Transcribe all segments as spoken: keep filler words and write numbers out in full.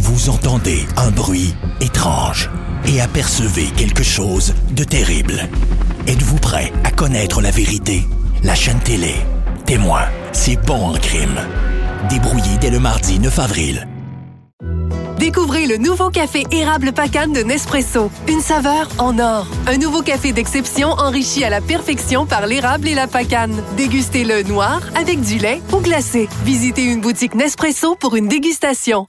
Vous entendez un bruit étrange et apercevez quelque chose de terrible. Êtes-vous prêt à connaître la vérité? La chaîne télé Témoin, c'est bon en crime. Débrouillé dès le mardi neuf avril. Découvrez le nouveau café érable Pacane de Nespresso. Une saveur en or. Un nouveau café d'exception enrichi à la perfection par l'érable et la pacane. Dégustez-le noir, avec du lait ou glacé. Visitez une boutique Nespresso pour une dégustation.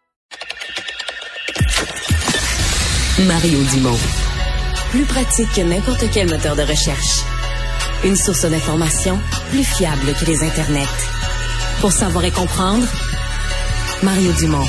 Mario Dumont. Plus pratique que n'importe quel moteur de recherche. Une source d'information plus fiable que les internets. Pour savoir et comprendre, Mario Dumont.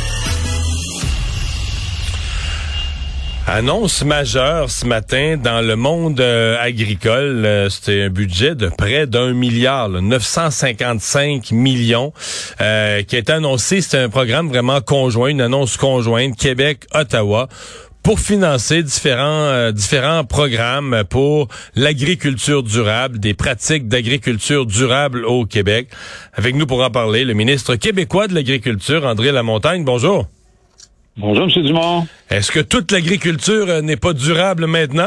Annonce majeure ce matin dans le monde euh, agricole. Euh, c'était un budget de près d'un milliard, là, neuf cent cinquante-cinq millions, euh, qui a été annoncé. C'est un programme vraiment conjoint, une annonce conjointe Québec-Ottawa pour financer différents euh, différents programmes pour l'agriculture durable, des pratiques d'agriculture durable au Québec. Avec nous pour en parler, le ministre québécois de l'Agriculture, André Lamontagne. Bonjour. Bonjour, M. Dumont. Est-ce que toute l'agriculture euh, n'est pas durable maintenant?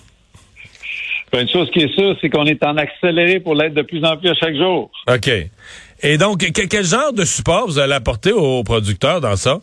Ben, une chose qui est sûre, c'est qu'on est en accéléré pour l'être de plus en plus à chaque jour. OK. Et donc, que, quel genre de support vous allez apporter aux producteurs dans ça?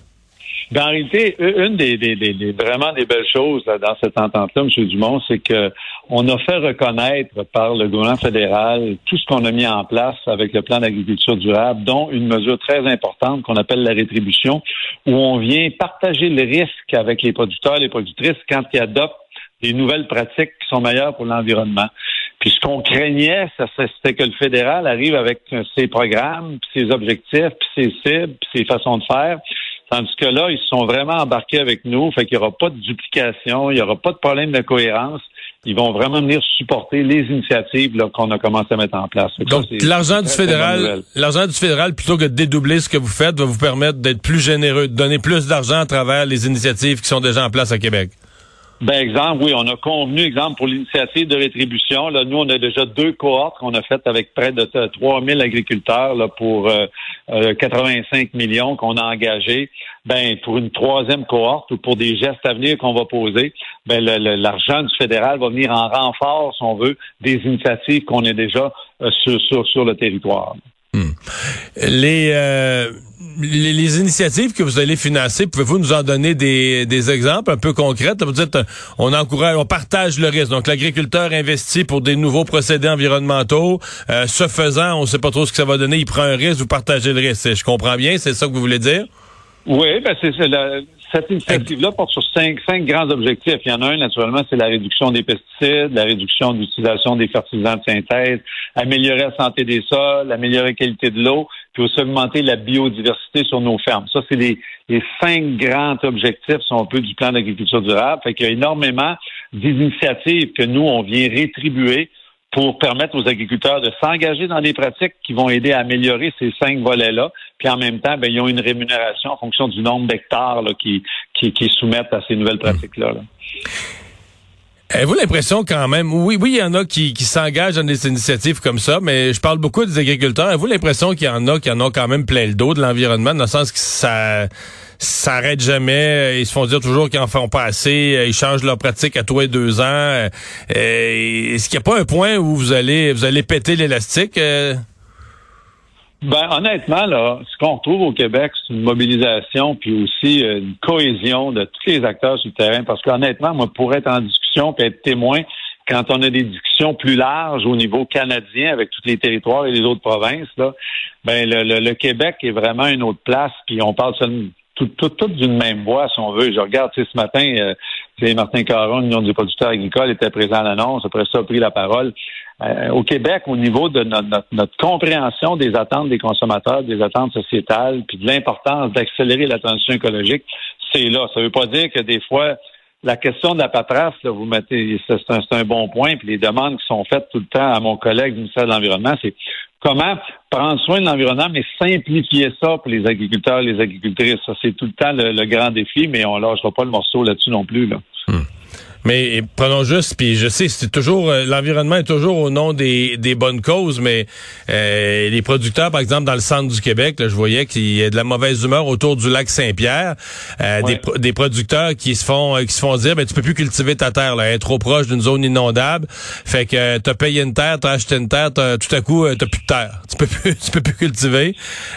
Ben, en réalité, une des, des, des, des vraiment des belles choses là, dans cette entente-là, M. Dumont, c'est que on a fait reconnaître par le gouvernement fédéral tout ce qu'on a mis en place avec le plan d'agriculture durable, dont une mesure très importante qu'on appelle la rétribution, où on vient partager le risque avec les producteurs et les productrices quand ils adoptent des nouvelles pratiques qui sont meilleures pour l'environnement. Puis ce qu'on craignait, ça, c'était que le fédéral arrive avec ses programmes, puis ses objectifs, puis ses cibles, puis ses façons de faire. Tandis que là, ils se sont vraiment embarqués avec nous, fait qu'il n'y aura pas de duplication, il n'y aura pas de problème de cohérence. Ils vont vraiment venir supporter les initiatives là, qu'on a commencé à mettre en place. Donc, ça, l'argent du fédéral, l'argent du fédéral, plutôt que de dédoubler ce que vous faites, va vous permettre d'être plus généreux, de donner plus d'argent à travers les initiatives qui sont déjà en place à Québec. Ben, exemple, oui, on a convenu, exemple, pour l'initiative de rétribution, là, nous, on a déjà deux cohortes qu'on a faites avec près de trois mille agriculteurs, là, pour, euh, euh, quatre-vingt-cinq millions qu'on a engagés. Ben, pour une troisième cohorte ou pour des gestes à venir qu'on va poser, ben, le, le, l'argent du fédéral va venir en renfort, si on veut, des initiatives qu'on a déjà euh, sur, sur, sur le territoire. Hmm. Les, euh, les les initiatives que vous allez financer, pouvez-vous nous en donner des, des exemples un peu concrets? Vous dites, on encourage, on partage le risque. Donc, l'agriculteur investit pour des nouveaux procédés environnementaux. Euh, ce faisant, on ne sait pas trop ce que ça va donner. Il prend un risque, vous partagez le risque. Je comprends bien, c'est ça que vous voulez dire? Oui, ben c'est, c'est la, cette initiative-là porte sur cinq, cinq grands objectifs. Il y en a un, naturellement, c'est la réduction des pesticides, la réduction de l'utilisation des fertilisants de synthèse, améliorer la santé des sols, améliorer la qualité de l'eau, puis aussi augmenter la biodiversité sur nos fermes. Ça, c'est les, les cinq grands objectifs, si on peut, du plan d'agriculture durable. Fait qu'il y a énormément d'initiatives que nous, on vient rétribuer pour permettre aux agriculteurs de s'engager dans des pratiques qui vont aider à améliorer ces cinq volets-là. Puis en même temps, ben, ils ont une rémunération en fonction du nombre d'hectares là, qui, qui, qui soumettent à ces nouvelles pratiques-là. Là. Avez-vous l'impression quand même, oui, oui, il y en a qui, qui s'engagent dans des initiatives comme ça, mais je parle beaucoup des agriculteurs. Avez-vous l'impression qu'il y en a qui en ont quand même plein le dos de l'environnement, dans le sens que ça ça s'arrête jamais, ils se font dire toujours qu'ils en font pas assez, ils changent leur pratique à tous les deux ans. Euh, est-ce qu'il n'y a pas un point où vous allez vous allez péter l'élastique? Euh? Ben, honnêtement, là, ce qu'on retrouve au Québec, c'est une mobilisation puis aussi euh, une cohésion de tous les acteurs sur le terrain. Parce qu'honnêtement, moi, pour être en discussion puis être témoin, quand on a des discussions plus larges au niveau canadien avec tous les territoires et les autres provinces, là, ben le, le, le Québec est vraiment une autre place. Puis on parle seulement tout, tout, tout d'une même voix, si on veut. Je regarde, tu sais, ce matin, euh, Martin Caron, l'Union des producteurs agricoles, était présent à l'annonce. Après ça, a pris la parole. Euh, au Québec, au niveau de notre, notre, notre compréhension des attentes des consommateurs, des attentes sociétales, puis de l'importance d'accélérer la transition écologique, c'est là. Ça veut pas dire que des fois, la question de la paperasse, là, vous mettez, c'est un, c'est un bon point, puis les demandes qui sont faites tout le temps à mon collègue du ministère de l'Environnement, c'est comment prendre soin de l'environnement, mais simplifier ça pour les agriculteurs et les agricultrices. Ça, c'est tout le temps le, le grand défi, mais on lâchera pas le morceau là-dessus non plus, là. Hum. Mais prenons juste, puis je sais, c'est toujours euh, l'environnement est toujours au nom des, des bonnes causes, mais euh, les producteurs, par exemple, dans le centre du Québec, là, je voyais qu'il y a de la mauvaise humeur autour du lac Saint-Pierre, euh, ouais. des, des producteurs qui se font qui se font dire, ben tu peux plus cultiver ta terre, là, elle est trop proche d'une zone inondable, fait que euh, t'as payé une terre, t'as acheté une terre, t'as, tout à coup euh, t'as plus de terre, tu peux plus, tu peux plus cultiver.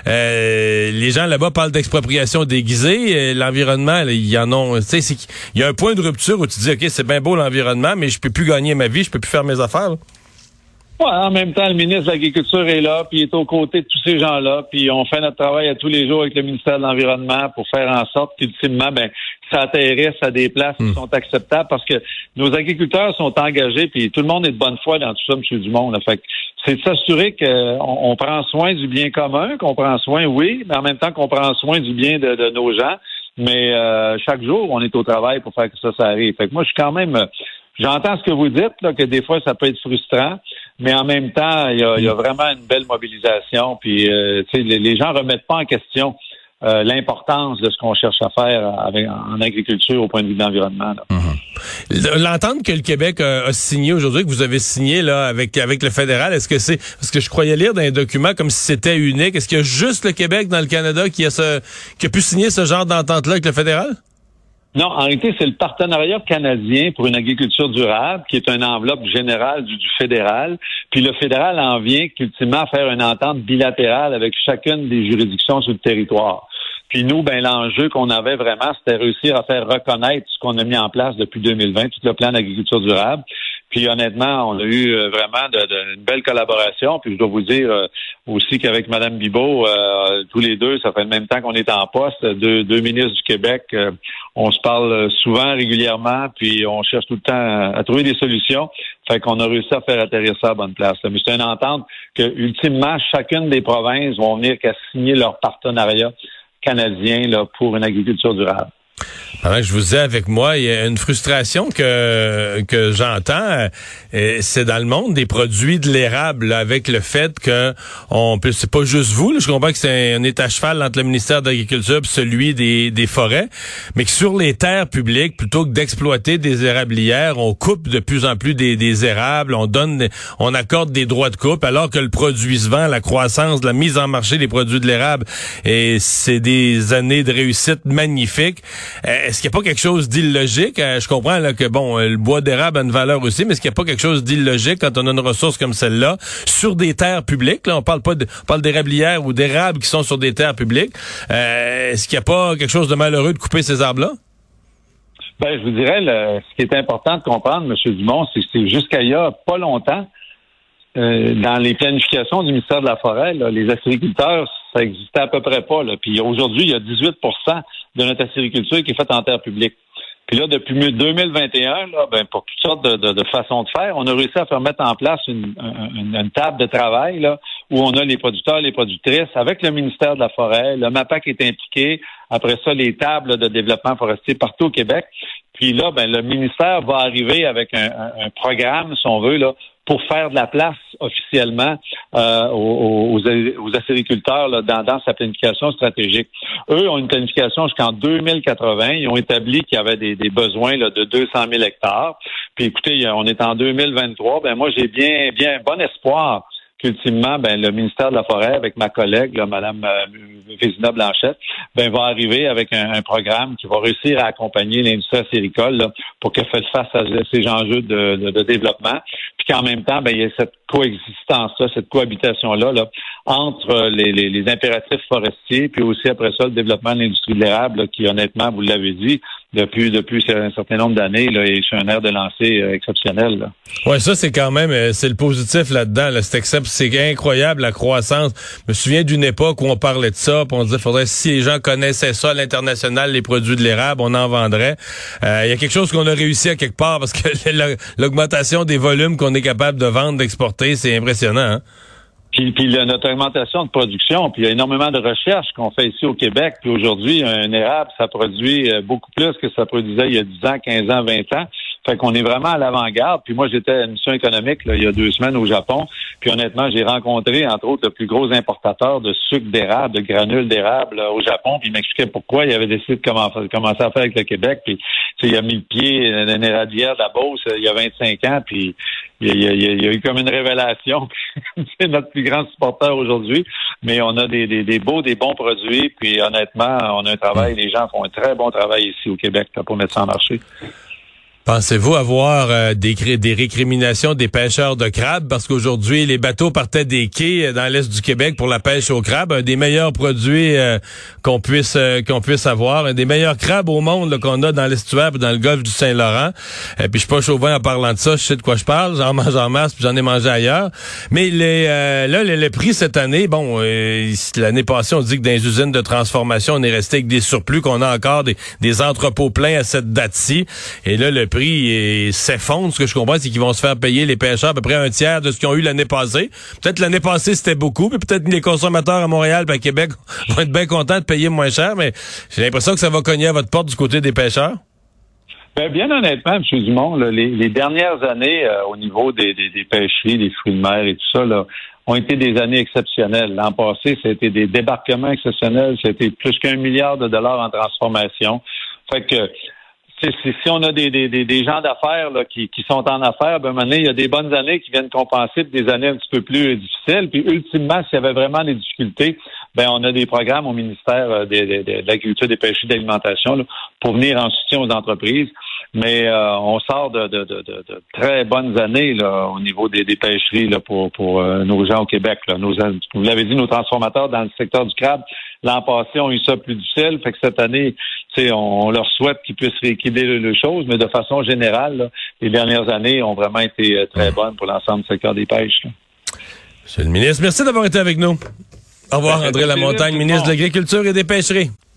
Euh, les gens là-bas parlent d'expropriation déguisée, euh, l'environnement, là, ils en ont, tu sais, c'est il y a un point de rupture où tu dis, ok, c'est bien beau l'environnement, mais je peux plus gagner ma vie, je peux plus faire mes affaires. Là. Ouais, en même temps, le ministre de l'Agriculture est là, puis il est aux côtés de tous ces gens-là, puis on fait notre travail à tous les jours avec le ministère de l'Environnement pour faire en sorte qu'ultimement, ben, ça atterrisse à des places mmh. qui sont acceptables, parce que nos agriculteurs sont engagés, puis tout le monde est de bonne foi dans tout ça, M. Dumont. Là. Fait que c'est de s'assurer qu'on on prend soin du bien commun, qu'on prend soin, oui, mais en même temps qu'on prend soin du bien de, de nos gens. Mais euh, chaque jour, on est au travail pour faire que ça, ça arrive. Fait que moi, je suis quand même... J'entends ce que vous dites, là, que des fois, ça peut être frustrant, mais en même temps, il y a, il y a vraiment une belle mobilisation. Puis, euh, tu sais, les, les gens remettent pas en question euh, l'importance de ce qu'on cherche à faire avec, en agriculture au point de vue de l'environnement. Là. Mm-hmm. L'entente que le Québec a, a signée aujourd'hui, que vous avez signée là avec avec le fédéral, est-ce que c'est parce que je croyais lire dans les documents comme si c'était unique? Est-ce qu'il y a juste le Québec dans le Canada qui a ce qui a pu signer ce genre d'entente-là avec le fédéral? Non, en réalité, c'est le partenariat canadien pour une agriculture durable, qui est une enveloppe générale du, du fédéral. Puis le fédéral en vient qu'ultimement faire une entente bilatérale avec chacune des juridictions sur le territoire. Puis nous, ben l'enjeu qu'on avait vraiment, c'était réussir à faire reconnaître ce qu'on a mis en place depuis deux mille vingt, tout le plan d'agriculture durable. Puis honnêtement, on a eu vraiment de, de, une belle collaboration. Puis je dois vous dire euh, aussi qu'avec Mme Bibeau, euh, tous les deux, ça fait le même temps qu'on est en poste, deux, deux ministres du Québec, euh, on se parle souvent, régulièrement, puis on cherche tout le temps à, à trouver des solutions. Fait qu'on a réussi à faire atterrir ça à bonne place. Là. Mais c'est une entente que, ultimement, chacune des provinces vont venir qu'à signer leur partenariat canadien là, pour une agriculture durable. Pendant que je vous ai avec moi, il y a une frustration que que j'entends, euh, c'est dans le monde des produits de l'érable, là, avec le fait que on peut, c'est pas juste vous, là, je comprends que c'est un, on est à cheval entre le ministère de l'Agriculture et celui des des forêts, mais que sur les terres publiques, plutôt que d'exploiter des érablières, on coupe de plus en plus des, des érables, on donne, on accorde des droits de coupe, alors que le produit se vend, la croissance, la mise en marché des produits de l'érable, et c'est des années de réussite magnifiques. Est-ce qu'il n'y a pas quelque chose d'illogique? Je comprends là, que bon, le bois d'érable a une valeur aussi, mais est-ce qu'il n'y a pas quelque chose d'illogique quand on a une ressource comme celle-là sur des terres publiques? Là, on parle pas de, on parle d'érablières ou d'érables qui sont sur des terres publiques. Euh, est-ce qu'il n'y a pas quelque chose de malheureux de couper ces arbres-là? Ben, je vous dirais, le, ce qui est important de comprendre, M. Dumont, c'est que c'est jusqu'à il y a pas longtemps, euh, dans les planifications du ministère de la Forêt, là, les acériculteurs, ça existait à peu près pas. Là. Puis aujourd'hui, il y a dix-huit pour cent de notre acériculture qui est faite en terre publique. Puis là, depuis deux mille vingt et un, là, ben, pour toutes sortes de, de, de façons de faire, on a réussi à faire mettre en place une, une, une table de travail là, où on a les producteurs, les productrices, avec le ministère de la Forêt, le MAPAC est impliqué, après ça, les tables de développement forestier partout au Québec. Puis là, ben, le ministère va arriver avec un, un, un programme, si on veut, là, pour faire de la place officiellement euh, aux, aux, aux acériculteurs là, dans, dans sa planification stratégique. Eux ont une planification jusqu'en deux mille quatre-vingts. Ils ont établi qu'il y avait des, des besoins là, de deux cent mille hectares. Puis écoutez, on est en deux mille vingt-trois. Ben moi, j'ai bien, bien bon espoir qu'ultimement, ben, le ministère de la Forêt, avec ma collègue, là, Mme euh, Vézina Blanchette, ben, va arriver avec un, un programme qui va réussir à accompagner l'industrie acéricole là, pour qu'elle fasse face à ces enjeux de, de, de développement. Puis qu'en même temps, ben, il y a cette coexistence-là, cette cohabitation-là là, entre les, les, les impératifs forestiers, puis aussi après ça, le développement de l'industrie de l'érable, là, qui honnêtement, vous l'avez dit, depuis depuis un certain nombre d'années, là, et c'est un air de lancer euh, exceptionnel. Là. Ouais, ça c'est quand même euh, c'est le positif là-dedans. Là. C'est, excep- c'est incroyable la croissance. Je me souviens d'une époque où on parlait de ça, puis on disait faudrait si les gens connaissaient ça à l'international, les produits de l'érable, on en vendrait. Il euh, y a quelque chose qu'on a réussi à quelque part parce que l'augmentation des volumes qu'on est capable de vendre, d'exporter, c'est impressionnant. Hein? Puis, puis là, notre augmentation de production, puis il y a énormément de recherches qu'on fait ici au Québec. Puis aujourd'hui, un érable, ça produit beaucoup plus que ça produisait il y a dix ans, quinze ans, vingt ans. Fait qu'on est vraiment à l'avant-garde. Puis moi, j'étais à une mission économique là, il y a deux semaines au Japon. Puis honnêtement, j'ai rencontré, entre autres, le plus gros importateur de sucre d'érable, de granules d'érable là, au Japon. Puis il m'expliquait pourquoi il avait décidé de commencer, de commencer à faire avec le Québec. Puis il a mis le pied dans une éradière de la Beauce il y a vingt-cinq ans. Puis il y a, il y a, il y a eu comme une révélation. C'est notre plus grand supporter aujourd'hui. Mais on a des, des, des beaux, des bons produits. Puis honnêtement, on a un travail. Les gens font un très bon travail ici au Québec là, pour mettre ça en marché. Pensez-vous avoir euh, des, des récriminations des pêcheurs de crabes? Parce qu'aujourd'hui, les bateaux partaient des quais dans l'est du Québec pour la pêche au crabe. Un des meilleurs produits euh, qu'on puisse euh, qu'on puisse avoir. Un des meilleurs crabes au monde là, qu'on a dans l'estuaire et dans le golfe du Saint-Laurent. Et puis je suis pas chauvin en parlant de ça. Je sais de quoi je parle. J'en mange en masse puis j'en ai mangé ailleurs. Mais les, euh, là, le, le prix cette année, bon, euh, l'année passée, on dit que dans les usines de transformation, on est resté avec des surplus, qu'on a encore des, des entrepôts pleins à cette date-ci. Et là, le prix et s'effondre. Ce que je comprends, c'est qu'ils vont se faire payer les pêcheurs à peu près un tiers de ce qu'ils ont eu l'année passée. Peut-être l'année passée, c'était beaucoup, puis peut-être les consommateurs à Montréal et à Québec vont être bien contents de payer moins cher, mais j'ai l'impression que ça va cogner à votre porte du côté des pêcheurs. Ben, bien honnêtement, M. Dumont, là, les, les dernières années, euh, au niveau des, des, des pêcheries, des fruits de mer et tout ça, là, ont été des années exceptionnelles. L'an passé, ça a été des débarquements exceptionnels. Ça a été plus qu'un milliard de dollars en transformation. Fait que Si, si, si on a des, des, des gens d'affaires là, qui, qui sont en affaires, ben maintenant, il y a des bonnes années qui viennent compenser puis des années un petit peu plus difficiles. Puis ultimement, s'il y avait vraiment des difficultés, ben on a des programmes au ministère de, de, de, de l'Agriculture, des Pêcheries, de l'Alimentation là, pour venir en soutien aux entreprises. Mais euh, on sort de, de, de, de, de très bonnes années là, au niveau des, des pêcheries là, pour, pour euh, nos gens au Québec. Là. Nos, vous l'avez dit, nos transformateurs dans le secteur du crabe, l'an passé, ont eu ça plus difficile. Fait que cette année, on, on leur souhaite qu'ils puissent rééquilibrer les choses, mais de façon générale, là, les dernières années ont vraiment été très bonnes pour l'ensemble du secteur des pêches. Là. Monsieur le ministre, merci d'avoir été avec nous. Au revoir, André Lamontagne, ministre de l'Agriculture et des Pêcheries.